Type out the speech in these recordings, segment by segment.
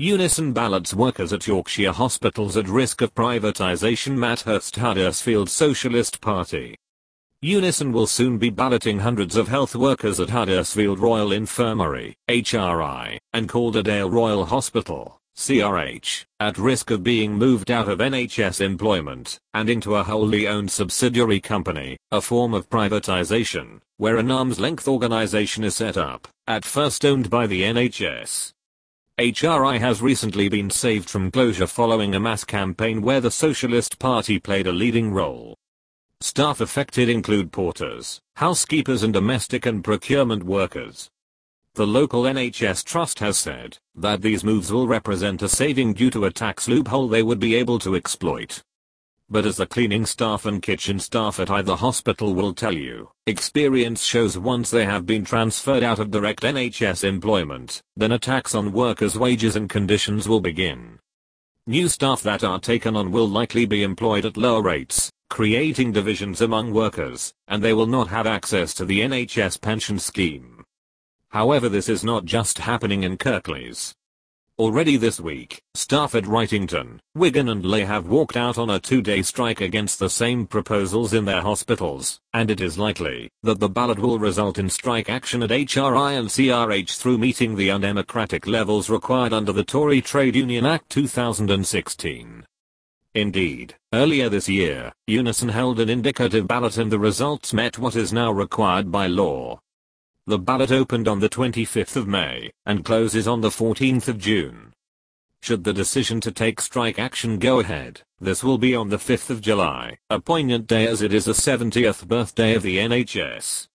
Unison ballots workers at Yorkshire hospitals at risk of privatisation. Matt Hurst, Huddersfield Socialist Party. Unison will soon be balloting hundreds of health workers at Huddersfield Royal Infirmary, HRI, and Calderdale Royal Hospital, CRH, at risk of being moved out of NHS employment and into a wholly owned subsidiary company, a form of privatisation, where an arm's length organisation is set up, at first owned by the NHS. HRI has recently been saved from closure following a mass campaign where the Socialist Party played a leading role. Staff affected include porters, housekeepers and domestic and procurement workers. The local NHS trust has said that these moves will represent a saving due to a tax loophole they would be able to exploit. But as the cleaning staff and kitchen staff at either hospital will tell you, experience shows once they have been transferred out of direct NHS employment, then a tax on workers' wages and conditions will begin. New staff that are taken on will likely be employed at lower rates, creating divisions among workers, and they will not have access to the NHS pension scheme. However, this is not just happening in Kirklees. Already this week, staff at Wrightington, Wigan and Leigh have walked out on a 2-day strike against the same proposals in their hospitals, and it is likely that the ballot will result in strike action at HRI and CRH through meeting the undemocratic levels required under the Tory Trade Union Act 2016. Indeed, earlier this year, Unison held an indicative ballot and the results met what is now required by law. The ballot opened on the 25th of May and closes on the 14th of June. Should the decision to take strike action go ahead, this will be on the 5th of July, a poignant day as it is the 70th birthday of the NHS.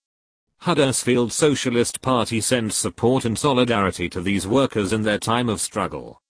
Huddersfield Socialist Party sends support and solidarity to these workers in their time of struggle.